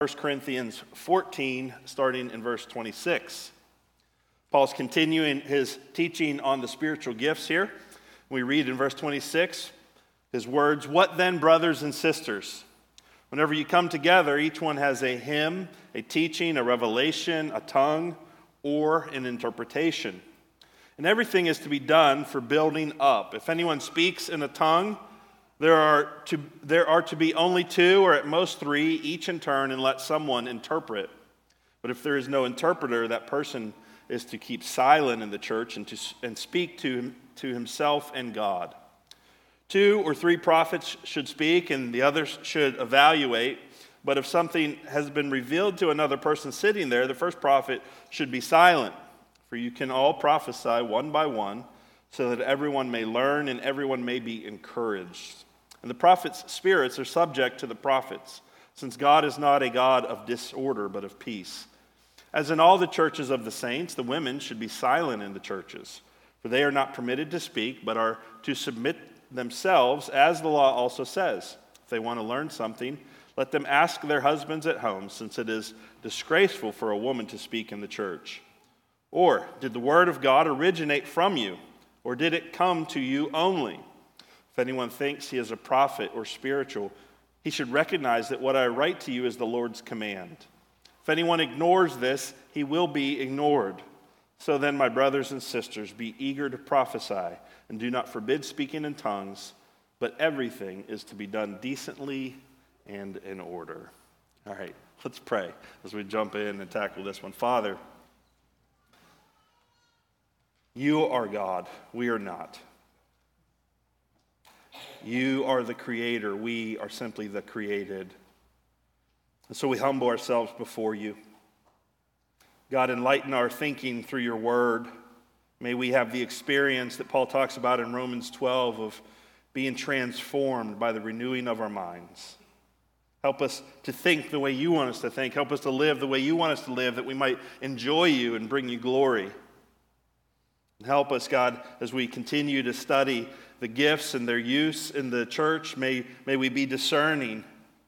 1 Corinthians 14, starting in verse 26. Paul's continuing his teaching on the spiritual gifts here. We read in verse 26 his words, "What then, brothers and sisters? Whenever you come together, each one has a hymn, a teaching, a revelation, a tongue, or an interpretation. And everything is to be done for building up. If anyone speaks in a tongue, there are to be only two or at most three, each in turn, and let someone interpret. But if there is no interpreter, that person is to keep silent in the church and speak to himself and God. 2 or 3 prophets should speak, and the others should evaluate. But if something has been revealed to another person sitting there, the first prophet should be silent. For you can all prophesy one by one, so that everyone may learn and everyone may be encouraged. And the prophets' spirits are subject to the prophets, since God is not a God of disorder, but of peace. As in all the churches of the saints, the women should be silent in the churches, for they are not permitted to speak, but are to submit themselves, as the law also says. If they want to learn something, let them ask their husbands at home, since it is disgraceful for a woman to speak in the church. Or did the word of God originate from you, or did it come to you only? If anyone thinks he is a prophet or spiritual, he should recognize that what I write to you is the Lord's command. If anyone ignores this, he will be ignored. So then, my brothers and sisters, be eager to prophesy, and do not forbid speaking in tongues, but everything is to be done decently and in order." All right, let's pray as we jump in and tackle this one. Father, you are God, we are not. You are the creator, we are simply the created. And so we humble ourselves before you. God, enlighten our thinking through your word. May we have the experience that Paul talks about in Romans 12 of being transformed by the renewing of our minds. Help us to think the way you want us to think. Help us to live the way you want us to live, that we might enjoy you and bring you glory. And help us, God, as we continue to study the gifts and their use in the church. May we be discerning.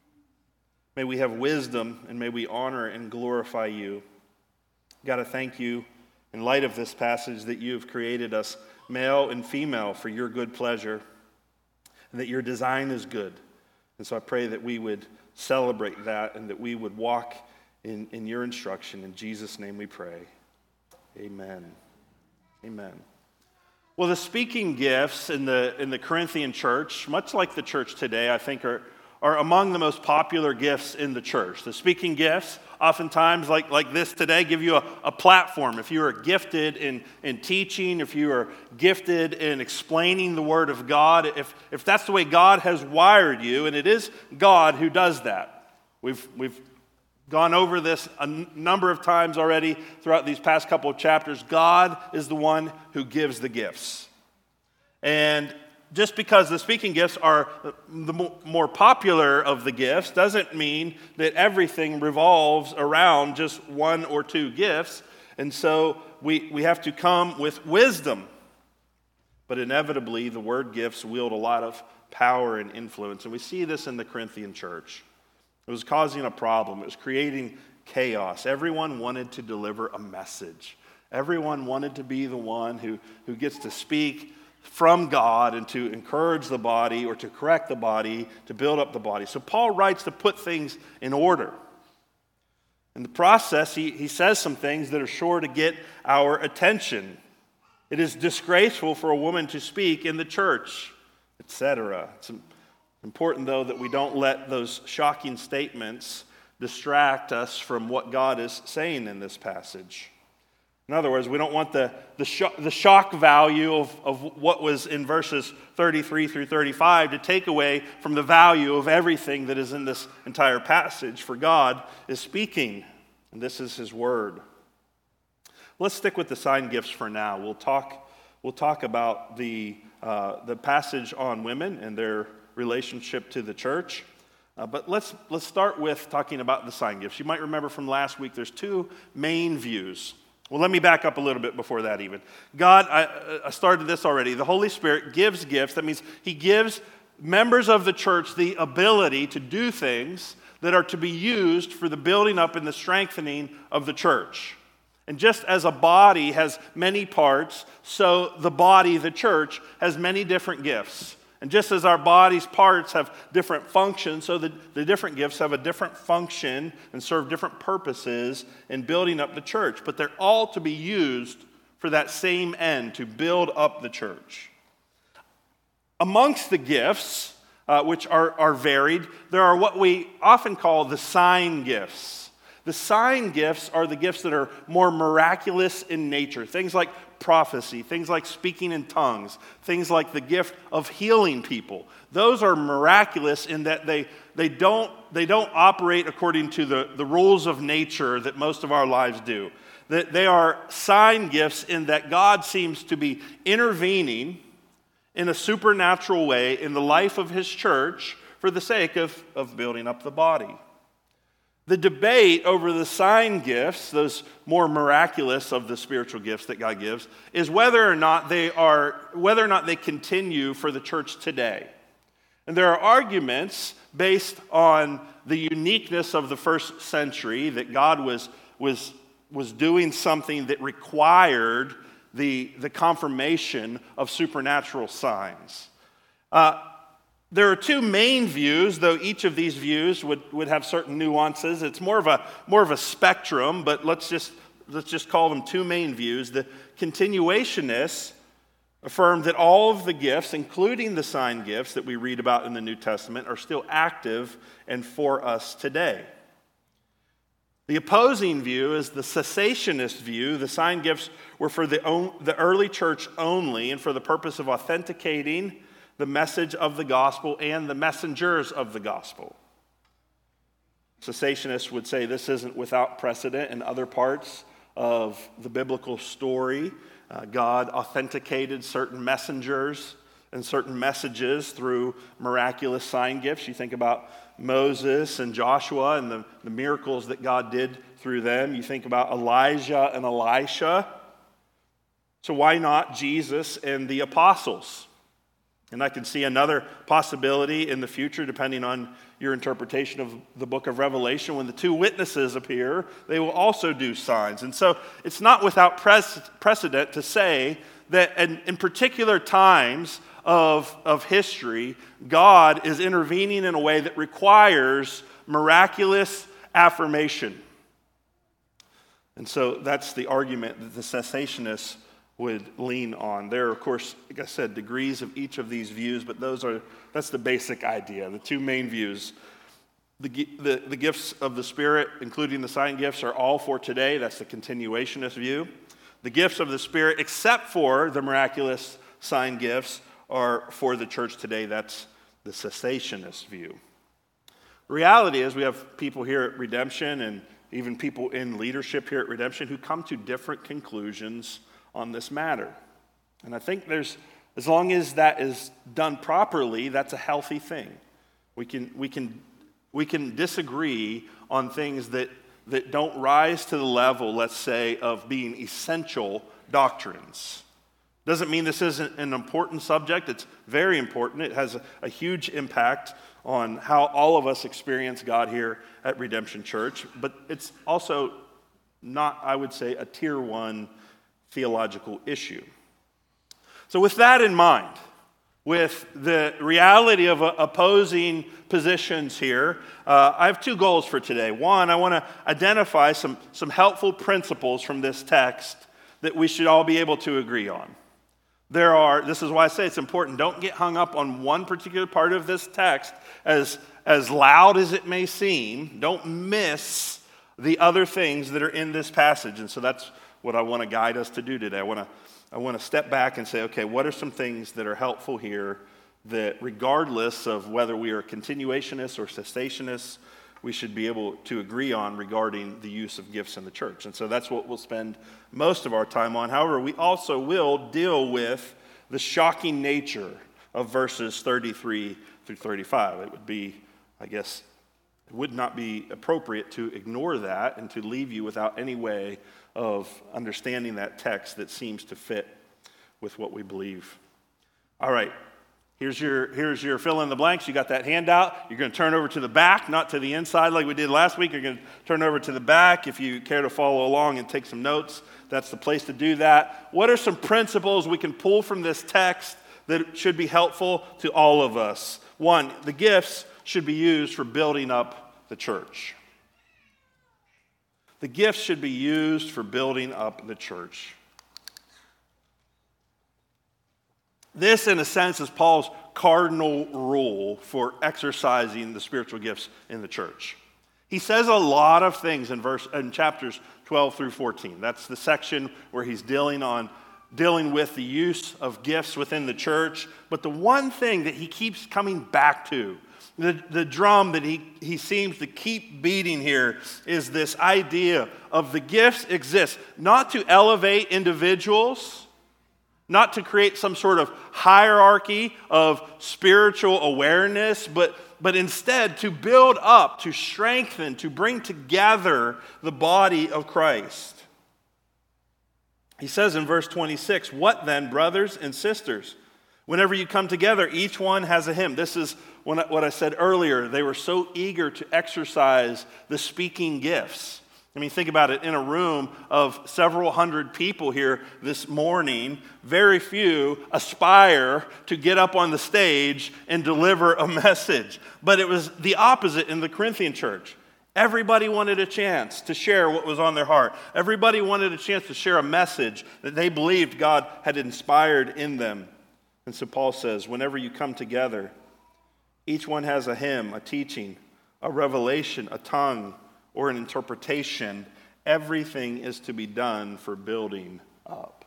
May we have wisdom, and may we honor and glorify you. God, I thank you in light of this passage that you have created us male and female for your good pleasure, and that your design is good. And so I pray that we would celebrate that and that we would walk in your instruction. In Jesus' name we pray. Amen. Amen. Well, the speaking gifts in the Corinthian church, much like the church today, I think are among the most popular gifts in the church. The speaking gifts, oftentimes like this today, give you a platform. If you are gifted in teaching, if you are gifted in explaining the Word of God, if that's the way God has wired you, and it is God who does that. We've gone over this a number of times already throughout these past couple of chapters. God is the one who gives the gifts. And just because the speaking gifts are the more popular of the gifts doesn't mean that everything revolves around just one or two gifts. And so we have to come with wisdom. But inevitably, the word gifts wield a lot of power and influence. And we see this in the Corinthian church. It was causing a problem. It was creating chaos. Everyone wanted to deliver a message. Everyone wanted to be the one who gets to speak from God and to encourage the body or to correct the body, to build up the body. So Paul writes to put things in order. In the process, he says some things that are sure to get our attention. It is disgraceful for a woman to speak in the church, etc. It's important, though, that we don't let those shocking statements distract us from what God is saying in this passage. In other words, we don't want the shock value of what was in verses 33 through 35 to take away from the value of everything that is in this entire passage, for God is speaking, and this is his word. Let's stick with the sign gifts for now. We'll talk about the passage on women and their relationship to the church. But let's start with talking about the sign gifts. You might remember from last week, there's two main views. Well, let me back up a little bit before that even. God, I started this already. The Holy Spirit gives gifts. That means he gives members of the church the ability to do things that are to be used for the building up and the strengthening of the church. And just as a body has many parts, so the body, the church, has many different gifts. And just as our body's parts have different functions, so the different gifts have a different function and serve different purposes in building up the church. But they're all to be used for that same end, to build up the church. Amongst the gifts, which are varied, there are what we often call the sign gifts. The sign gifts are the gifts that are more miraculous in nature. Things like prophecy, things like speaking in tongues, things like the gift of healing people. Those are miraculous in that they don't operate according to the rules of nature that most of our lives do. They are sign gifts in that God seems to be intervening in a supernatural way in the life of his church for the sake of building up the body. The debate over the sign gifts, those more miraculous of the spiritual gifts that God gives, is whether or not they continue for the church today. And there are arguments based on the uniqueness of the first century that God was doing something that required the confirmation of supernatural signs. There are two main views, though each of these views would have certain nuances. It's more of a spectrum, but let's just call them two main views. The continuationists affirm that all of the gifts, including the sign gifts that we read about in the New Testament, are still active and for us today. The opposing view is the cessationist view. The sign gifts were for the early church only and for the purpose of authenticating the message of the gospel and the messengers of the gospel. Cessationists would say this isn't without precedent in other parts of the biblical story. God authenticated certain messengers and certain messages through miraculous sign gifts. You think about Moses and Joshua and the miracles that God did through them. You think about Elijah and Elisha. So why not Jesus and the apostles? And I can see another possibility in the future, depending on your interpretation of the book of Revelation. When the two witnesses appear, they will also do signs. And so it's not without precedent to say that in particular times of history, God is intervening in a way that requires miraculous affirmation. And so that's the argument that the cessationists would lean on. There are, of course, like I said, degrees of each of these views, but that's the basic idea. The two main views. The gifts of the Spirit, including the sign gifts, are all for today. That's the continuationist view. The gifts of the Spirit, except for the miraculous sign gifts, are for the church today. That's the cessationist view. The reality is we have people here at Redemption and even people in leadership here at Redemption who come to different conclusions on this matter. And I think as long as that is done properly, that's a healthy thing. We can disagree on things that don't rise to the level, let's say, of being essential doctrines. Doesn't mean this isn't an important subject. It's very important. It has a huge impact on how all of us experience God here at Redemption Church. But it's also not, I would say, a tier one theological issue. So with that in mind, with the reality of opposing positions here, I have two goals for today. One, I want to identify some helpful principles from this text that we should all be able to agree on. This is why I say it's important. Don't get hung up on one particular part of this text as loud as it may seem. Don't miss the other things that are in this passage. And so that's what I want to guide us to do today. I want to step back and say, okay, what are some things that are helpful here that regardless of whether we are continuationists or cessationists, we should be able to agree on regarding the use of gifts in the church. And so that's what we'll spend most of our time on. However, we also will deal with the shocking nature of verses 33 through 35. It would be, I guess, it would not be appropriate to ignore that and to leave you without any way of understanding that text that seems to fit with what we believe. All right, Here's your fill in the blanks. You got that handout. You're going to turn over to the back, not to the inside like we did last week. You're going to turn over to the back. If you care to follow along and take some notes, that's the place to do that. What are some principles we can pull from this text that should be helpful to all of us? One, the gifts should be used for building up the church. The gifts should be used for building up the church. This, in a sense, is Paul's cardinal rule for exercising the spiritual gifts in the church. He says a lot of things in chapters 12 through 14. That's the section where he's dealing with the use of gifts within the church. But the one thing that he keeps coming back to, the drum that he seems to keep beating here, is this idea of the gifts exist not to elevate individuals, not to create some sort of hierarchy of spiritual awareness, but instead to build up, to strengthen, to bring together the body of Christ. He says in verse 26, "What then, brothers and sisters? Whenever you come together, each one has a hymn." This is what I said earlier. They were so eager to exercise the speaking gifts. I mean, think about it. In a room of several hundred people here this morning, very few aspire to get up on the stage and deliver a message. But it was the opposite in the Corinthian church. Everybody wanted a chance to share what was on their heart. Everybody wanted a chance to share a message that they believed God had inspired in them. And so Paul says, whenever you come together, each one has a hymn, a teaching, a revelation, a tongue, or an interpretation. Everything is to be done for building up.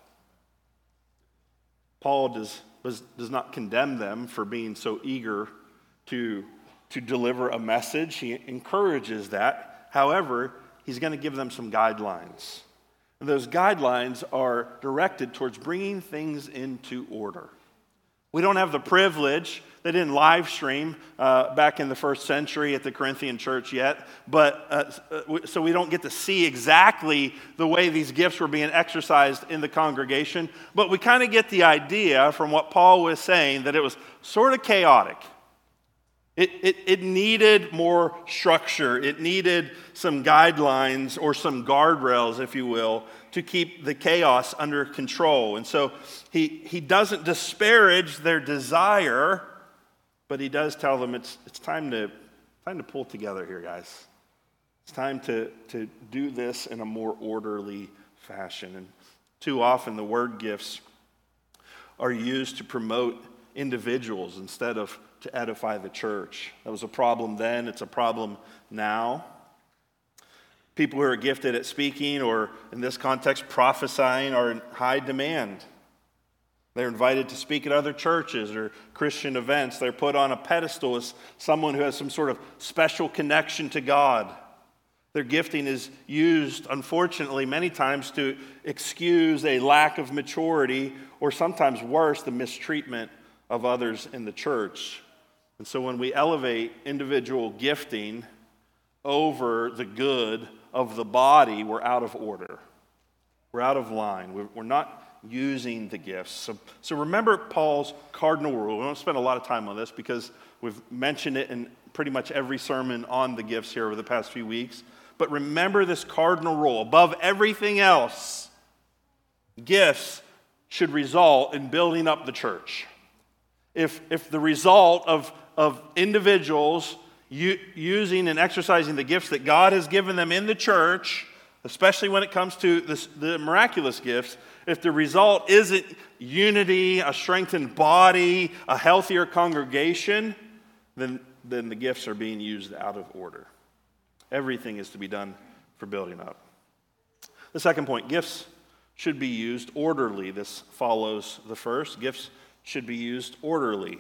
Paul does not condemn them for being so eager to deliver a message. He encourages that. However, he's going to give them some guidelines. And those guidelines are directed towards bringing things into order. We don't have the privilege. They didn't live stream back in the first century at the Corinthian church yet, so we don't get to see exactly the way these gifts were being exercised in the congregation, but we kind of get the idea from what Paul was saying that it was sort of chaotic. It needed more structure. It needed some guidelines or some guardrails, if you will, to keep the chaos under control. And so he doesn't disparage their desire, but he does tell them it's time to pull together here, guys. It's time to do this in a more orderly fashion. And too often the word gifts are used to promote individuals instead of to edify the church. That was a problem then. It's a problem now. People who are gifted at speaking, or in this context, prophesying, are in high demand. They're invited to speak at other churches or Christian events. They're put on a pedestal as someone who has some sort of special connection to God. Their gifting is used, unfortunately, many times to excuse a lack of maturity, or sometimes worse, the mistreatment of others in the church. And so when we elevate individual gifting over the good of the body, we're out of order. We're out of line. We're not using the gifts. So remember Paul's cardinal rule. We won't spend a lot of time on this because we've mentioned it in pretty much every sermon on the gifts here over the past few weeks. But remember this cardinal rule. Above everything else, gifts should result in building up the church. If the result of individuals using and exercising the gifts that God has given them in the church, especially when it comes to the miraculous gifts, if the result isn't unity, a strengthened body, a healthier congregation, then the gifts are being used out of order. Everything is to be done for building up. The second point, gifts should be used orderly. This follows the first. Gifts should be used orderly.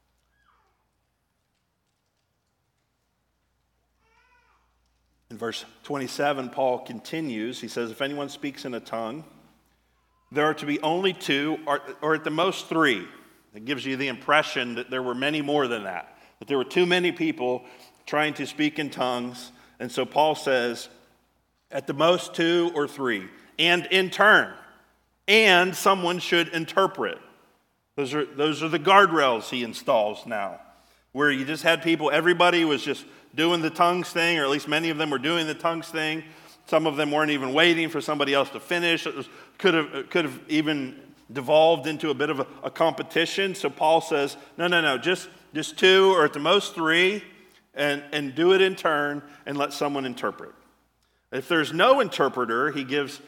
In verse 27, Paul continues. He says, if anyone speaks in a tongue, there are to be only two, or at the most three. It gives you the impression that there were many more than that there were too many people trying to speak in tongues. And so Paul says, at the most 2 or 3, and in turn, and someone should interpret. Those are the guardrails he installs now, where you just had people, everybody was just doing the tongues thing, or at least many of them were doing the tongues thing. Some of them weren't even waiting for somebody else to finish. Could have even devolved into a bit of a competition. So Paul says, no, just two or at the most three, and do it in turn and let someone interpret. If there's no interpreter, he gives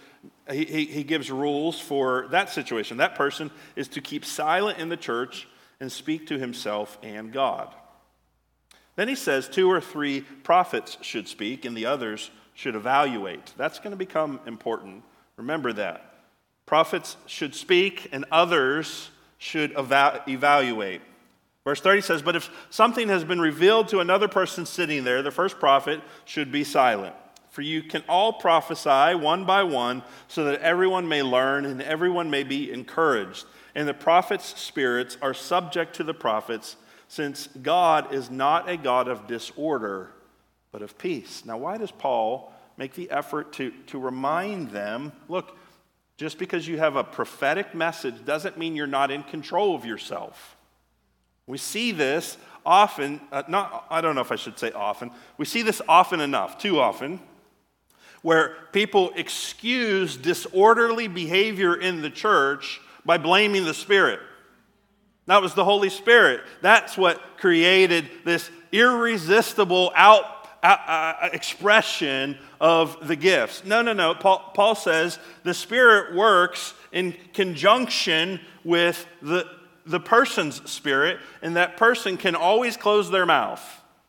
rules for that situation. That person is to keep silent in the church and speak to himself and God. Then he says 2 or 3 prophets should speak and the others should evaluate. That's going to become important. Remember that. Prophets should speak and others should evaluate. Verse 30 says, but if something has been revealed to another person sitting there, the first prophet should be silent. For you can all prophesy one by one so that everyone may learn and everyone may be encouraged. And the prophets' spirits are subject to the prophets, since God is not a God of disorder, but of peace. Now, why does Paul make the effort to remind them, look, just because you have a prophetic message doesn't mean you're not in control of yourself. We see this often, I don't know if I should say often, we see this often enough, too often, where people excuse disorderly behavior in the church by blaming the Spirit. That was the Holy Spirit. That's what created this irresistible expression of the gifts. No. Paul says the Spirit works in conjunction with the person's spirit, and that person can always close their mouth.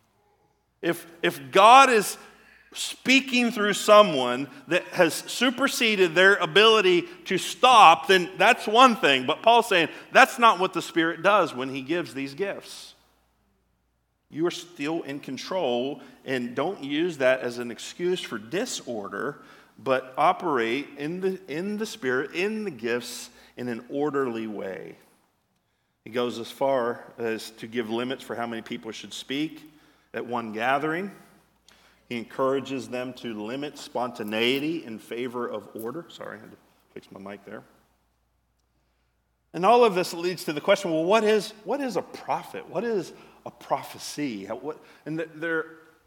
If God is speaking through someone that has superseded their ability to stop, then that's one thing. But Paul's saying that's not what the Spirit does when he gives these gifts. You are still in control, and don't use that as an excuse for disorder, but operate in the Spirit, in the gifts, in an orderly way. He goes as far as to give limits for how many people should speak at one gathering. He encourages them to limit spontaneity in favor of order. Sorry, I had to fix my mic there. And all of this leads to the question, well, what is a prophet? What is a prophecy? There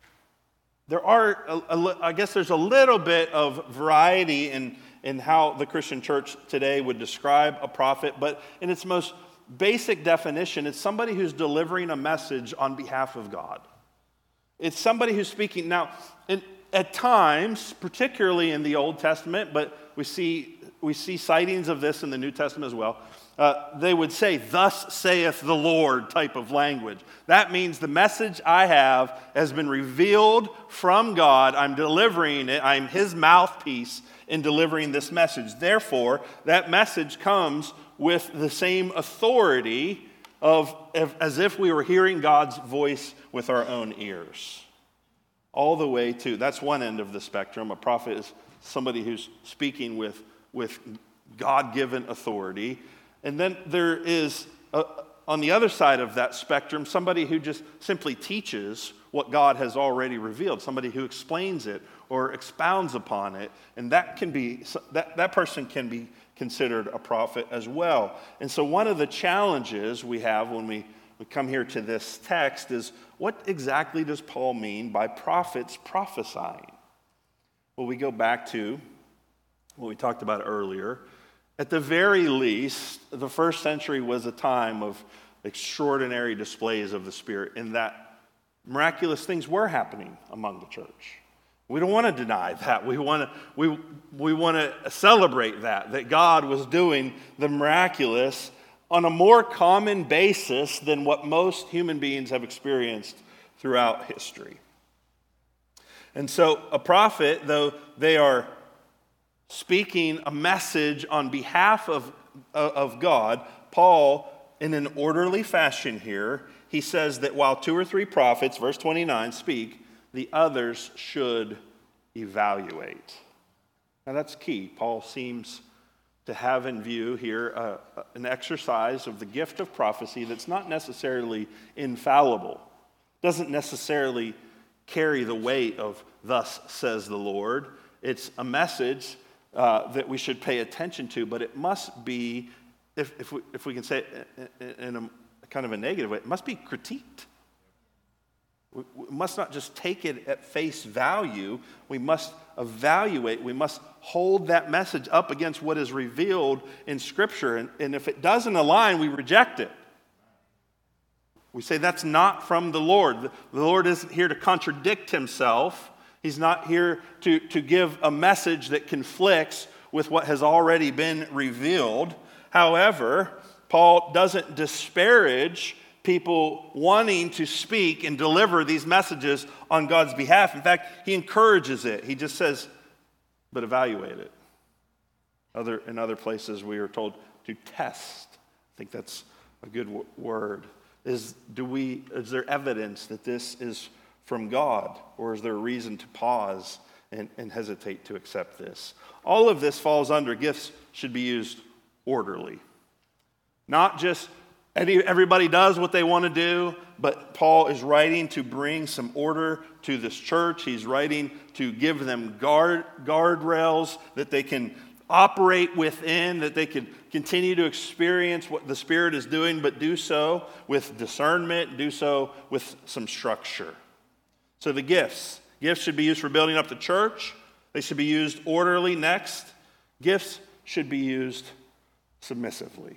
are, I guess there's a little bit of variety in how the Christian church today would describe a prophet, but in its most basic definition, it's somebody who's delivering a message on behalf of God. It's somebody who's speaking. Now, at times, particularly in the Old Testament, but we see sightings of this in the New Testament as well, they would say, thus saith the Lord type of language. That means the message I have has been revealed from God. I'm delivering it. I'm his mouthpiece in delivering this message. Therefore, that message comes with the same authority as if we were hearing God's voice with our own ears. All the way to, that's one end of the spectrum. A prophet is somebody who's speaking with God-given authority. And then there is, on the other side of that spectrum, somebody who just simply teaches what God has already revealed, somebody who explains it or expounds upon it. And that person can be considered a prophet as well. And so one of the challenges we have when we come here to this text is, what exactly does Paul mean by prophets prophesying? Well, we go back to what we talked about earlier. At the very least, the first century was a time of extraordinary displays of the Spirit, in that miraculous things were happening among the church. We don't want to deny that. We want to celebrate that God was doing the miraculous on a more common basis than what most human beings have experienced throughout history. And so a prophet, though they are speaking a message on behalf of God, Paul, in an orderly fashion here, he says that while 2 or 3 prophets, verse 29, speak, the others should evaluate. Now that's key. Paul seems to have in view here an exercise of the gift of prophecy that's not necessarily infallible, doesn't necessarily carry the weight of thus says the Lord. It's a message that we should pay attention to, but it must be if we can say it in a kind of a negative way, it must be critiqued. We must not just take it at face value. We must evaluate. We must hold that message up against what is revealed in Scripture. And if it doesn't align, we reject it. We say that's not from the Lord. The Lord isn't here to contradict himself. He's not here to give a message that conflicts with what has already been revealed. However, Paul doesn't disparage people wanting to speak and deliver these messages on God's behalf. In fact, he encourages it. He just says, but evaluate it. In other places, we are told to test. I think that's a good word. Is there evidence that this is from God, or is there a reason to pause and hesitate to accept this? All of this falls under gifts should be used orderly. Not just everybody does what they want to do, but Paul is writing to bring some order to this church. He's writing to give them guardrails that they can operate within, that they can continue to experience what the Spirit is doing, but do so with discernment, do so with some structure. So the gifts should be used for building up the church. They should be used orderly. Next, gifts should be used submissively.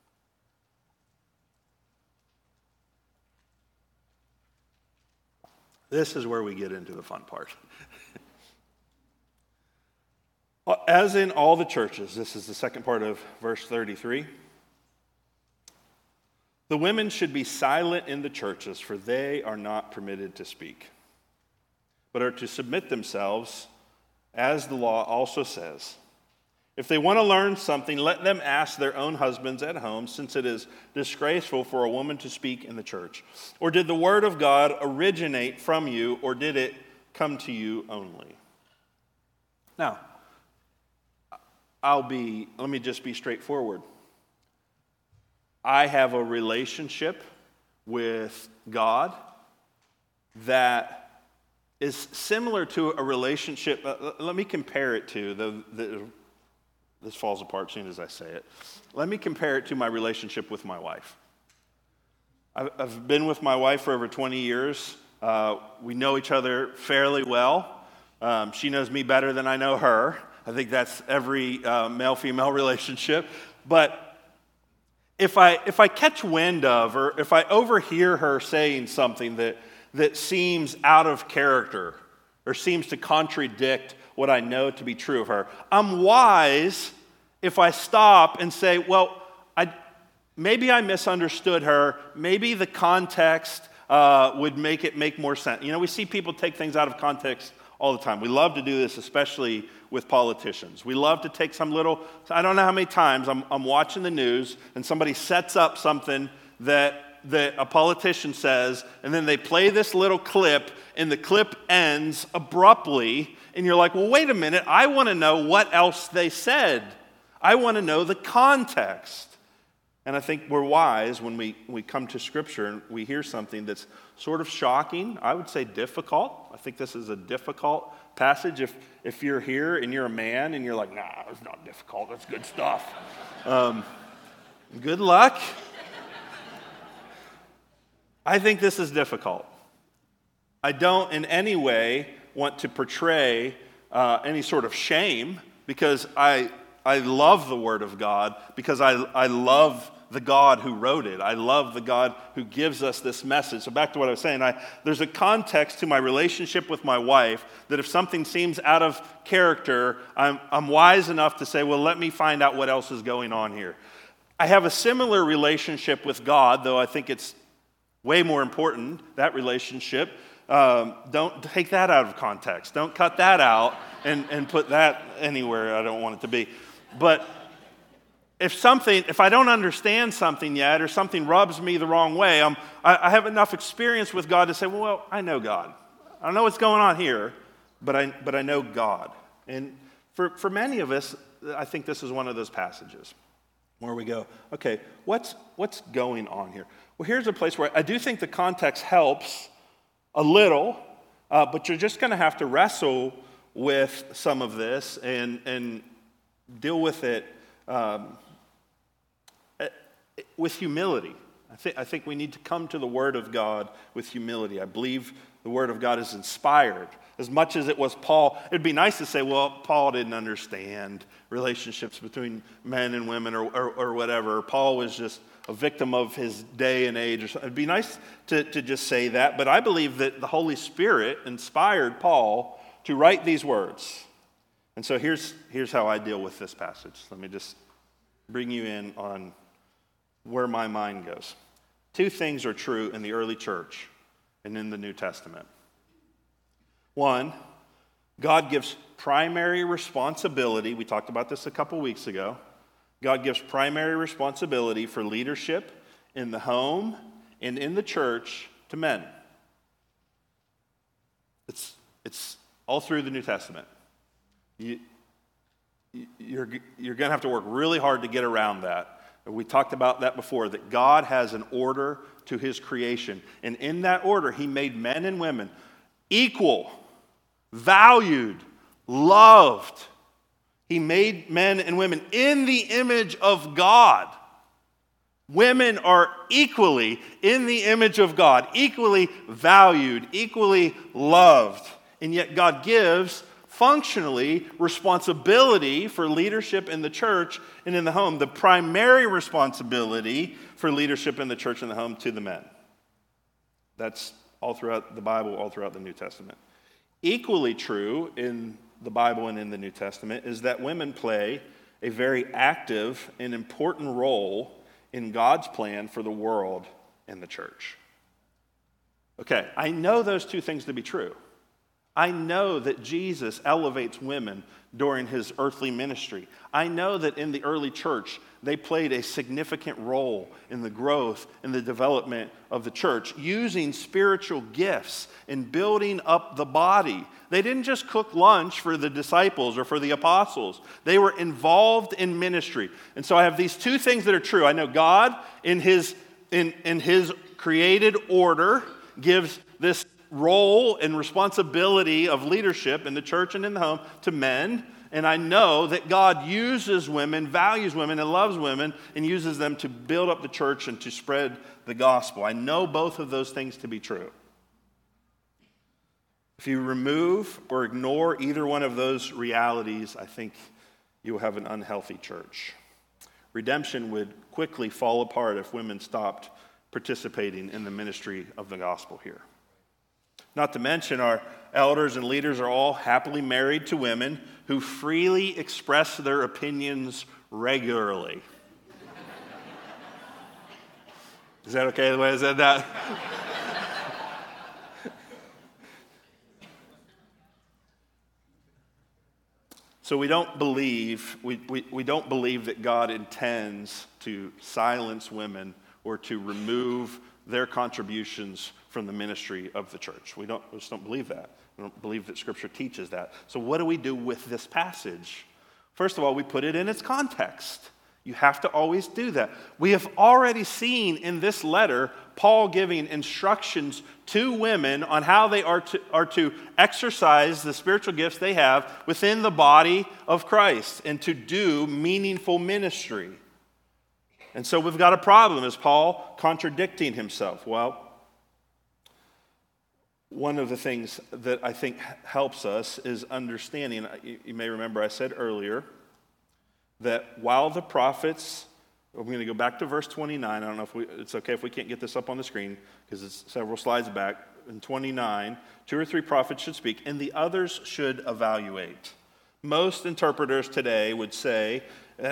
This is where we get into the fun part. As in all the churches, this is the second part of verse 33. The women should be silent in the churches, for they are not permitted to speak, but are to submit themselves, as the law also says. If they want to learn something, let them ask their own husbands at home, since it is disgraceful for a woman to speak in the church. Or did the word of God originate from you, or did it come to you only? Now, let me just be straightforward. I have a relationship with God that is similar to a relationship. Let me compare it to this falls apart as soon as I say it. Let me compare it to my relationship with my wife. I've been with my wife for over 20 years. We know each other fairly well. She knows me better than I know her. I think that's every male-female relationship. But if I catch wind of, or if I overhear her saying something that seems out of character or seems to contradict what I know to be true of her, I'm wise if I stop and say, well, maybe I misunderstood her. Maybe the context would make more sense. You know, we see people take things out of context all the time. We love to do this, especially with politicians. We love to take I don't know how many times I'm watching the news and somebody sets up something that a politician says, and then they play this little clip, and the clip ends abruptly, and you're like, well, wait a minute, I want to know what else they said. I want to know the context. And I think we're wise when we come to Scripture and we hear something that's sort of shocking. I would say difficult. I think this is a difficult passage. If you're here and you're a man and you're like, nah, it's not difficult, that's good stuff. Good luck. I think this is difficult. I don't in any way want to portray any sort of shame, because I love the Word of God, because I love the God who wrote it. I love the God who gives us this message. So back to what I was saying, there's a context to my relationship with my wife that if something seems out of character, I'm wise enough to say, well, let me find out what else is going on here. I have a similar relationship with God, though I think it's way more important, that relationship. Don't take that out of context. Don't cut that out and put that anywhere I don't want it to be. But if I don't understand something yet, or something rubs me the wrong way, I have enough experience with God to say, well, I know God. I don't know what's going on here, but I know God. And for many of us, I think this is one of those passages where we go, okay, what's going on here? Well, here's a place where I do think the context helps a little, but you're just going to have to wrestle with some of this and deal with it with humility. I think we need to come to the Word of God with humility. I believe the Word of God is inspired. As much as it was Paul, it'd be nice to say, well, Paul didn't understand relationships between men and women or whatever. Paul was just a victim of his day and age or something. It'd be nice to just say that, but I believe that the Holy Spirit inspired Paul to write these words. And so here's how I deal with this passage. Let me just bring you in on where my mind goes. Two things are true in the early church and in the New Testament. One, God gives primary responsibility. We talked about this a couple weeks ago. God gives primary responsibility for leadership in the home and in the church to men. It's all through the New Testament. You're going to have to work really hard to get around that. We talked about that before, that God has an order to his creation. And in that order, he made men and women equal, valued, loved. He made men and women in the image of God. Women are equally in the image of God, equally valued, equally loved. And yet God gives functionally responsibility for leadership in the church and in the home, the primary responsibility for leadership in the church and the home to the men. That's all throughout the Bible, all throughout the New Testament. Equally true in the Bible and in the New Testament is that women play a very active and important role in God's plan for the world and the church. Okay, I know those two things to be true. I know that Jesus elevates women during his earthly ministry. I know that in the early church, they played a significant role in the growth and the development of the church, using spiritual gifts in building up the body. They didn't just cook lunch for the disciples or for the apostles. They were involved in ministry. And so I have these two things that are true. I know God, in his created order, gives this role and responsibility of leadership in the church and in the home to men. And I know that God uses women, values women, and loves women, and uses them to build up the church and to spread the gospel. I know both of those things to be true. If you remove or ignore either one of those realities, I think you will have an unhealthy church. Redemption would quickly fall apart if women stopped participating in the ministry of the gospel here. Not to mention, our elders and leaders are all happily married to women who freely express their opinions regularly. Is that okay the way I said that? So we don't believe that God intends to silence women or to remove their contributions from the ministry of the church. We just don't believe that. We don't believe that Scripture teaches that. So what do we do with this passage? First of all, we put it in its context. You have to always do that. We have already seen in this letter Paul giving instructions to women on how they are to exercise the spiritual gifts they have within the body of Christ and to do meaningful ministry. And so we've got a problem. Is Paul contradicting himself? Well, one of the things that I think helps us is understanding, you may remember I said earlier, that while the prophets, we're going to go back to verse 29. I don't know if it's okay if we can't get this up on the screen because it's several slides back. In 29, 2 or 3 prophets should speak and the others should evaluate. Most interpreters today would say,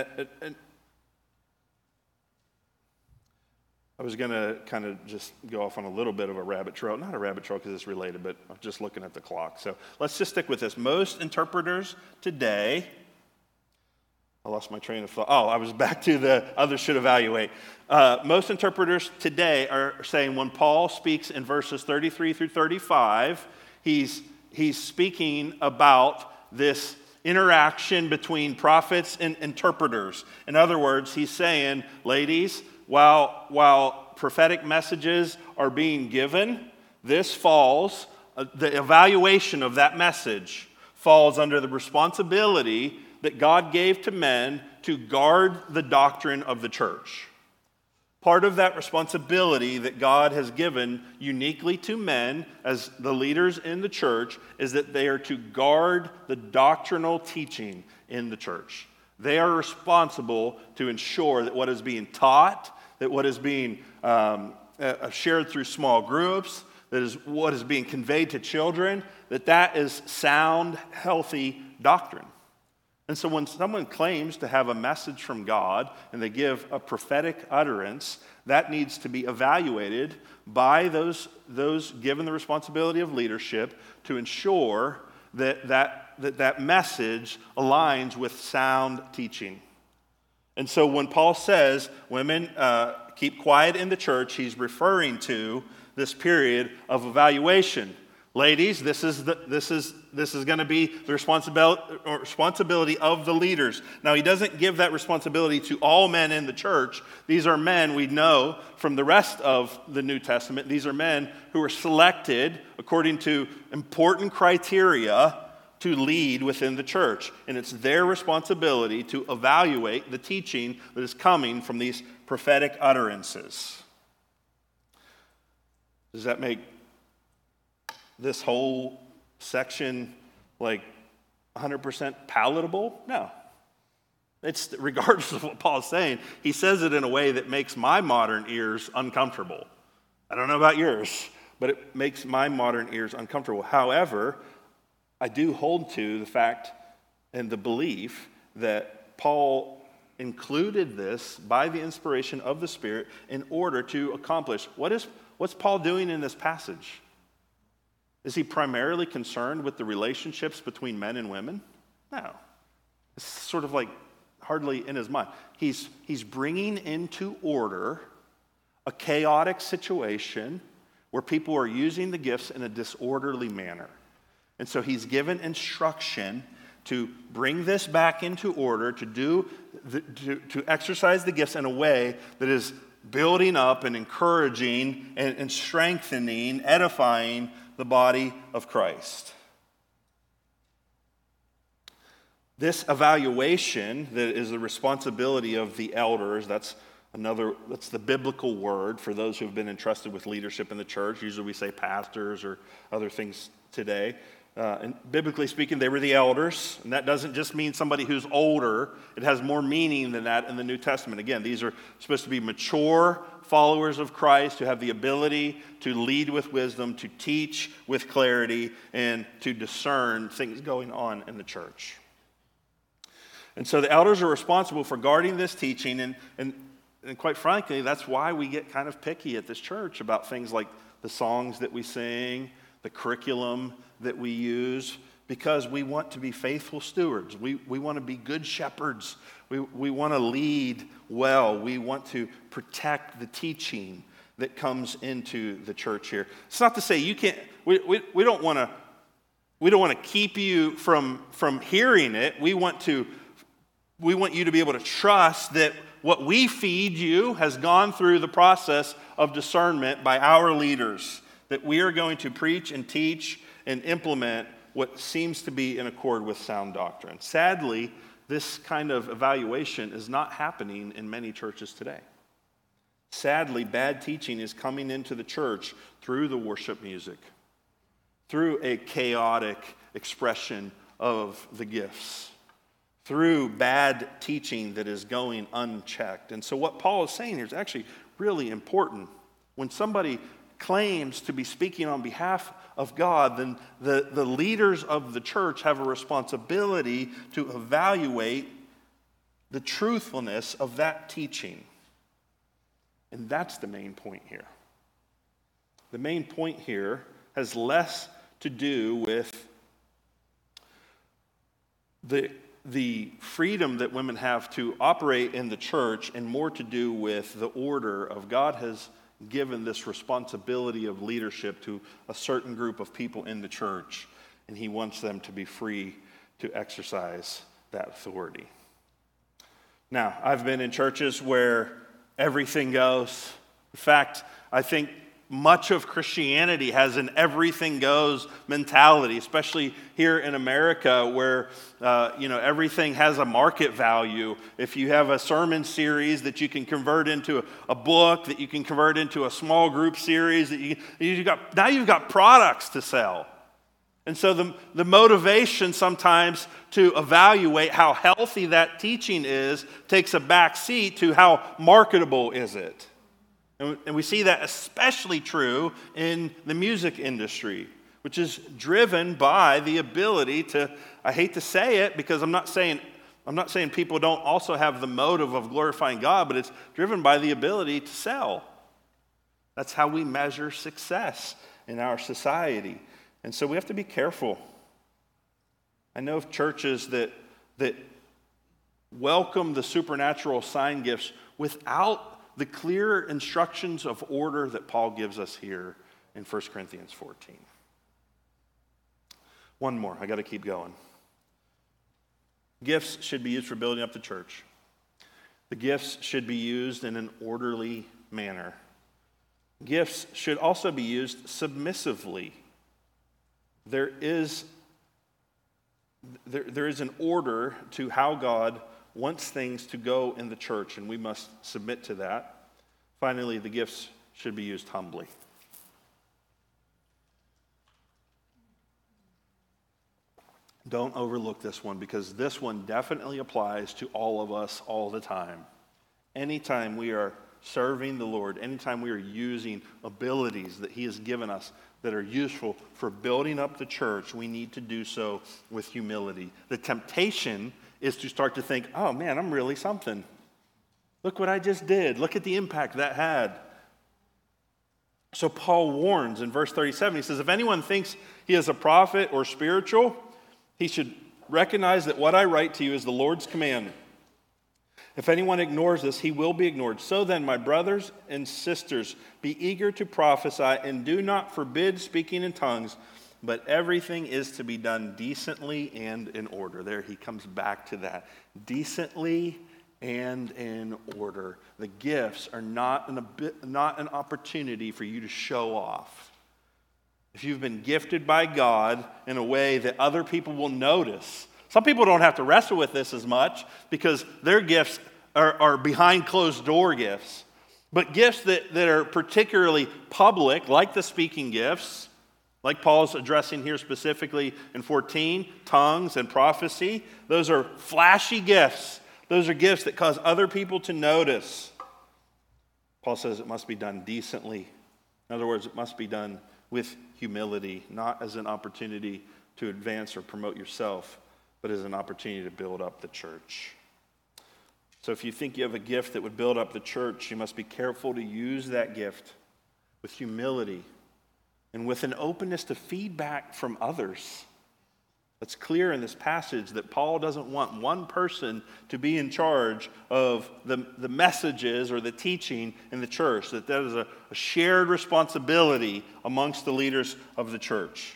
I was going to kind of just go off on a little bit of a rabbit trail. Not a rabbit trail because it's related, but I'm just looking at the clock. So let's just stick with this. Most interpreters today, I lost my train of thought. Oh, I was back to the others should evaluate. Most interpreters today are saying when Paul speaks in verses 33 through 35, he's speaking about this interaction between prophets and interpreters. In other words, he's saying, ladies, while prophetic messages are being given, this falls, the evaluation of that message falls under the responsibility that God gave to men to guard the doctrine of the church. Part of that responsibility that God has given uniquely to men as the leaders in the church is that they are to guard the doctrinal teaching in the church. They are responsible to ensure that what is being taught, that what is being shared through small groups, that is what is being conveyed to children, that is sound, healthy doctrine. And so when someone claims to have a message from God and they give a prophetic utterance, that needs to be evaluated by those given the responsibility of leadership to ensure that message aligns with sound teaching. And so when Paul says women keep quiet in the church, he's referring to this period of evaluation. Ladies, this is going to be the responsibility of the leaders. Now, he doesn't give that responsibility to all men in the church. These are men we know from the rest of the New Testament. These are men who are selected according to important criteria to lead within the church. And it's their responsibility to evaluate the teaching that is coming from these prophetic utterances. Does that make this whole section like 100% palatable? No. It's regardless of what Paul's saying, he says it in a way that makes my modern ears uncomfortable. I don't know about yours, but it makes my modern ears uncomfortable. However, I do hold to the fact and the belief that Paul included this by the inspiration of the Spirit in order to accomplish. What's Paul doing in this passage? Is he primarily concerned with the relationships between men and women? No. It's sort of like hardly in his mind. He's bringing into order a chaotic situation where people are using the gifts in a disorderly manner. And so he's given instruction to bring this back into order, to exercise the gifts in a way that is building up and encouraging and strengthening, edifying the body of Christ. This evaluation that is the responsibility of the elders, that's the biblical word for those who have been entrusted with leadership in the church. Usually we say pastors or other things today. And biblically speaking, they were the elders, and that doesn't just mean somebody who's older. It has more meaning than that in the New Testament. Again, these are supposed to be mature followers of Christ who have the ability to lead with wisdom, to teach with clarity, and to discern things going on in the church. And so the elders are responsible for guarding this teaching, and quite frankly, that's why we get kind of picky at this church about things like the songs that we sing, the curriculum that we use, because we want to be faithful stewards. We want to be good shepherds. We want to lead well. We want to protect the teaching that comes into the church here. It's not to say you can't. We don't want to keep you from hearing it. We want you to be able to trust that what we feed you has gone through the process of discernment by our leaders, that we are going to preach and teach and implement what seems to be in accord with sound doctrine. Sadly, this kind of evaluation is not happening in many churches today. Sadly, bad teaching is coming into the church through the worship music, through a chaotic expression of the gifts, through bad teaching that is going unchecked. And so what Paul is saying here is actually really important. When somebody claims to be speaking on behalf of God, then the leaders of the church have a responsibility to evaluate the truthfulness of that teaching. And that's the main point here. The main point here has less to do with the freedom that women have to operate in the church and more to do with the order of God has given this responsibility of leadership to a certain group of people in the church, and he wants them to be free to exercise that authority. Now, I've been in churches where everything goes. In fact, I think much of Christianity has an everything goes mentality, especially here in America where, everything has a market value. If you have a sermon series that you can convert into a book, that you can convert into a small group series, now you've got products to sell. And so the motivation sometimes to evaluate how healthy that teaching is takes a back seat to how marketable is it. And we see that especially true in the music industry, which is driven by the ability to, I hate to say it because I'm not saying people don't also have the motive of glorifying God, but it's driven by the ability to sell. That's how we measure success in our society. And so we have to be careful. I know of churches that welcome the supernatural sign gifts without the clear instructions of order that Paul gives us here in 1 Corinthians 14. One more, I got to keep going. Gifts should be used for building up the church. The gifts should be used in an orderly manner. Gifts should also be used submissively. There is an order to how God wants things to go in the church, and we must submit to that. Finally, the gifts should be used humbly. Don't overlook this one, because this one definitely applies to all of us all the time. Anytime we are serving the Lord, anytime we are using abilities that He has given us that are useful for building up the church, we need to do so with humility. The temptation is to start to think, oh man, I'm really something. Look what I just did. Look at the impact that had. So Paul warns in verse 37, he says, if anyone thinks he is a prophet or spiritual, he should recognize that what I write to you is the Lord's command. If anyone ignores this, he will be ignored. So then, my brothers and sisters, be eager to prophesy and do not forbid speaking in tongues, but everything is to be done decently and in order. There he comes back to that. Decently and in order. The gifts are not an opportunity for you to show off. If you've been gifted by God in a way that other people will notice, some people don't have to wrestle with this as much because their gifts are behind closed door gifts. But gifts that are particularly public, like the speaking gifts, like Paul's addressing here specifically in 14, tongues and prophecy, those are flashy gifts. Those are gifts that cause other people to notice. Paul says it must be done decently. In other words, it must be done with humility, not as an opportunity to advance or promote yourself, but as an opportunity to build up the church. So if you think you have a gift that would build up the church, you must be careful to use that gift with humility and with an openness to feedback from others. It's clear in this passage that Paul doesn't want one person to be in charge of the messages or the teaching in the church, that is a shared responsibility amongst the leaders of the church.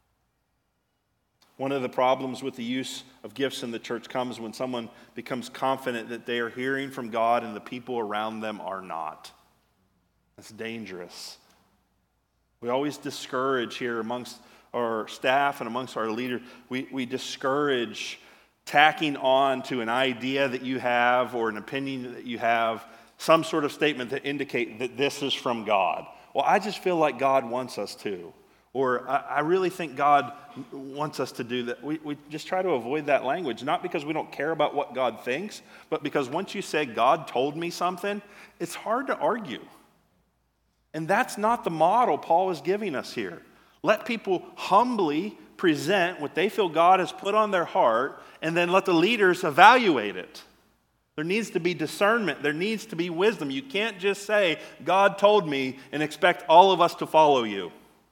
One of the problems with the use of gifts in the church comes when someone becomes confident that they are hearing from God and the people around them are not. That's dangerous. We always discourage here amongst our staff and amongst our leaders, we discourage tacking on to an idea that you have or an opinion that you have some sort of statement that indicate that this is from God. Well, I just feel like God wants us to. Or I really think God wants us to do that. We just try to avoid that language, not because we don't care about what God thinks, but because once you say God told me something, it's hard to argue. And that's not the model Paul is giving us here. Let people humbly present what they feel God has put on their heart, and then let the leaders evaluate it. There needs to be discernment. There needs to be wisdom. You can't just say, God told me, and expect all of us to follow you.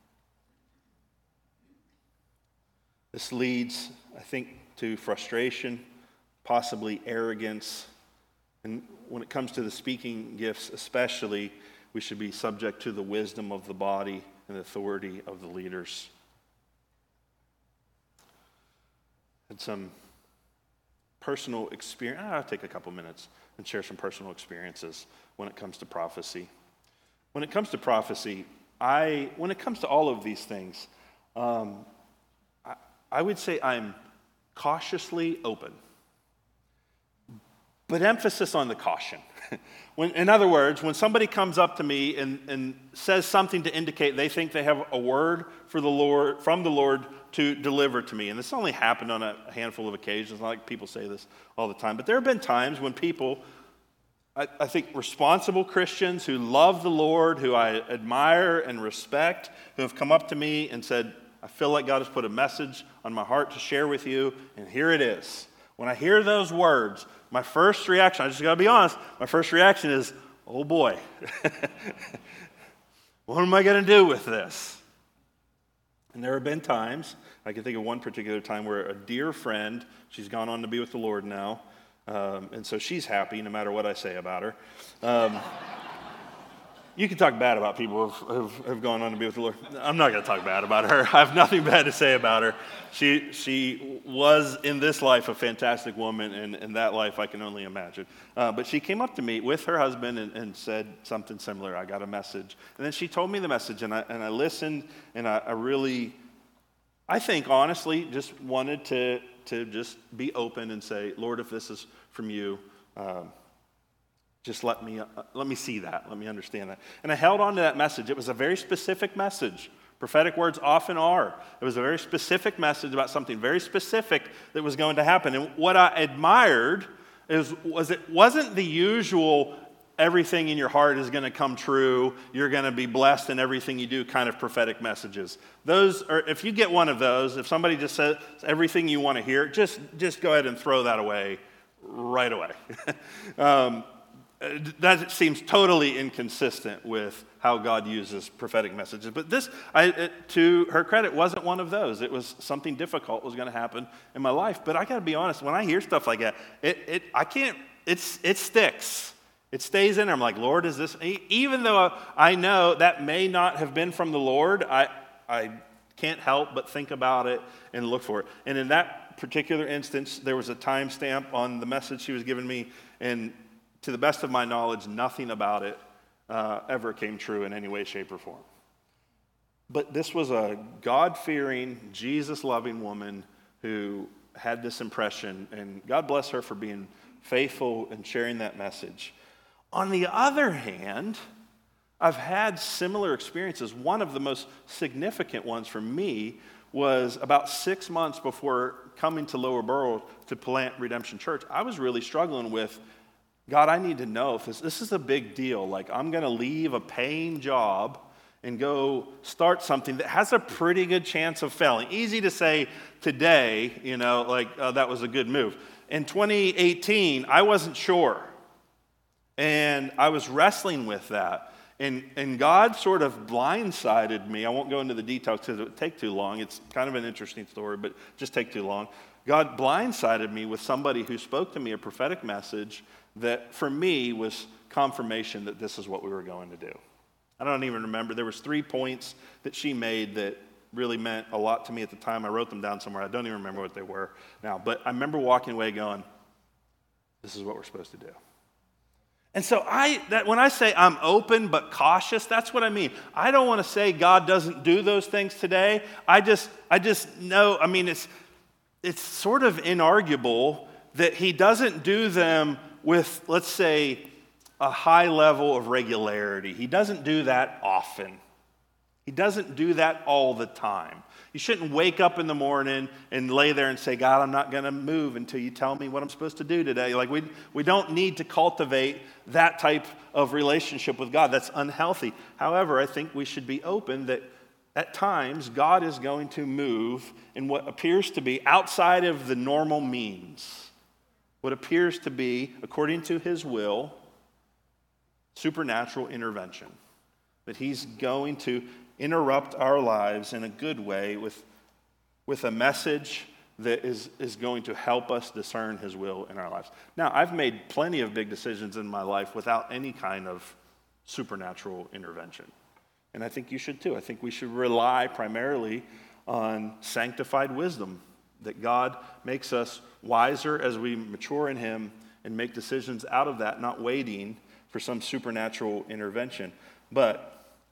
This leads, I think, to frustration, possibly arrogance. And when it comes to the speaking gifts especially, we should be subject to the wisdom of the body and the authority of the leaders. Had some personal experience. I'll take a couple minutes and share some personal experiences when it comes to prophecy. When it comes to prophecy, when it comes to all of these things, I would say I'm cautiously open. But emphasis on the caution. In other words, when somebody comes up to me and says something to indicate they think they have a word from the Lord to deliver to me, and this only happened on a handful of occasions, not like people say this all the time, but there have been times when people, I think responsible Christians who love the Lord, who I admire and respect, who have come up to me and said, I feel like God has put a message on my heart to share with you, and here it is. When I hear those words, my first reaction, I just got to be honest, my first reaction is, oh boy, what am I going to do with this? And there have been times, I can think of one particular time where a dear friend, she's gone on to be with the Lord now, and so she's happy no matter what I say about her. You can talk bad about people who have gone on to be with the Lord. I'm not going to talk bad about her. I have nothing bad to say about her. She was in this life a fantastic woman, and in that life I can only imagine. But she came up to me with her husband and said something similar. I got a message. And then she told me the message, and I listened, and I think honestly just wanted to just be open and say, Lord, if this is from you, just let me see that. Let me understand that. And I held on to that message. It was a very specific message. Prophetic words often are. It was a very specific message about something very specific that was going to happen. And what I admired was it wasn't the usual everything in your heart is going to come true, you're going to be blessed in everything you do kind of prophetic messages. Those are, if you get one of those, if somebody just says everything you want to hear, just go ahead and throw that away right away. That seems totally inconsistent with how God uses prophetic messages. But this, to her credit, wasn't one of those. It was something difficult was going to happen in my life. But I got to be honest, when I hear stuff like that, it sticks. It stays in there. I'm like, Lord, is this? Even though I know that may not have been from the Lord, I can't help but think about it and look for it. And in that particular instance, there was a timestamp on the message she was giving me, and to the best of my knowledge, nothing about it ever came true in any way, shape, or form. But this was a God-fearing, Jesus-loving woman who had this impression, and God bless her for being faithful and sharing that message. On the other hand, I've had similar experiences. One of the most significant ones for me was about 6 months before coming to Lower Borough to plant Redemption Church. I was really struggling with, God, I need to know if this is a big deal. Like, I'm going to leave a paying job and go start something that has a pretty good chance of failing. Easy to say today, that was a good move. In 2018, I wasn't sure. And I was wrestling with that. And God sort of blindsided me. I won't go into the details because it would take too long. It's kind of an interesting story, but just take too long. God blindsided me with somebody who spoke to me a prophetic message that for me was confirmation that this is what we were going to do. I don't even remember. There was 3 points that she made that really meant a lot to me at the time. I wrote them down somewhere. I don't even remember what they were now. But I remember walking away going, this is what we're supposed to do. And so when I say I'm open but cautious, that's what I mean. I don't want to say God doesn't do those things today. I just know, it's sort of inarguable that he doesn't do them with, let's say, a high level of regularity. He doesn't do that often. He doesn't do that all the time. You shouldn't wake up in the morning and lay there and say, God, I'm not going to move until you tell me what I'm supposed to do today. Like we don't need to cultivate that type of relationship with God. That's unhealthy. However, I think we should be open that at times God is going to move in what appears to be outside of the normal means. What appears to be, according to his will, supernatural intervention. That he's going to interrupt our lives in a good way with a message that is going to help us discern his will in our lives. Now, I've made plenty of big decisions in my life without any kind of supernatural intervention. And I think you should too. I think we should rely primarily on sanctified wisdom, that God makes us wiser as we mature in him and make decisions out of that, not waiting for some supernatural intervention. But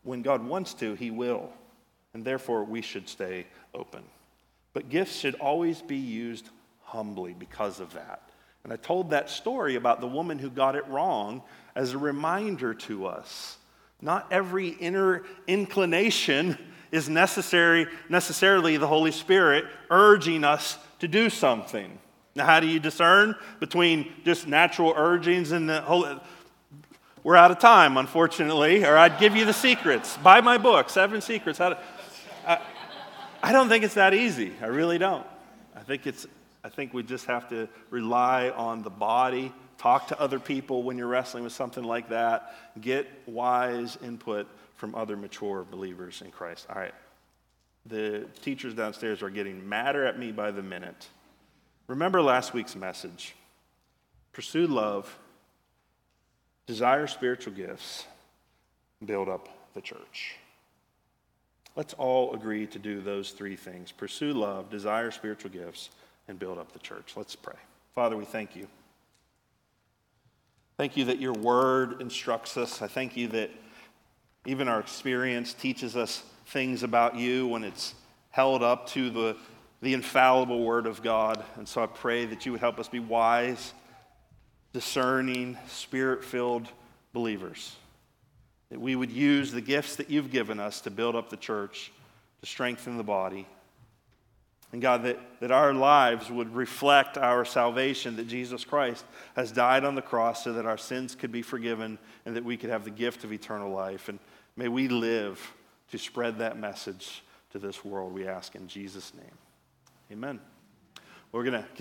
when God wants to, he will. And therefore, we should stay open. But gifts should always be used humbly because of that. And I told that story about the woman who got it wrong as a reminder to us. Not every inner inclination is necessarily the Holy Spirit urging us to do something. Now, how do you discern between just natural urgings and the Holy? We're out of time, unfortunately, or I'd give you the secrets. Buy my book, 7 Secrets. I don't think it's that easy. I really don't. I think we just have to rely on the body, talk to other people when you're wrestling with something like that, get wise input from other mature believers in Christ. All right. The teachers downstairs are getting madder at me by the minute. Remember last week's message. Pursue love, desire spiritual gifts, build up the church. Let's all agree to do those 3 things. Pursue love, desire spiritual gifts, and build up the church. Let's pray. Father, we thank you. Thank you that your word instructs us. I thank you that even our experience teaches us things about you when it's held up to the infallible word of God. And so I pray that you would help us be wise, discerning, spirit-filled believers. That we would use the gifts that you've given us to build up the church, to strengthen the body. And God, that our lives would reflect our salvation, that Jesus Christ has died on the cross so that our sins could be forgiven and that we could have the gift of eternal life. And may we live to spread that message to this world, we ask in Jesus' name. Amen. We're going to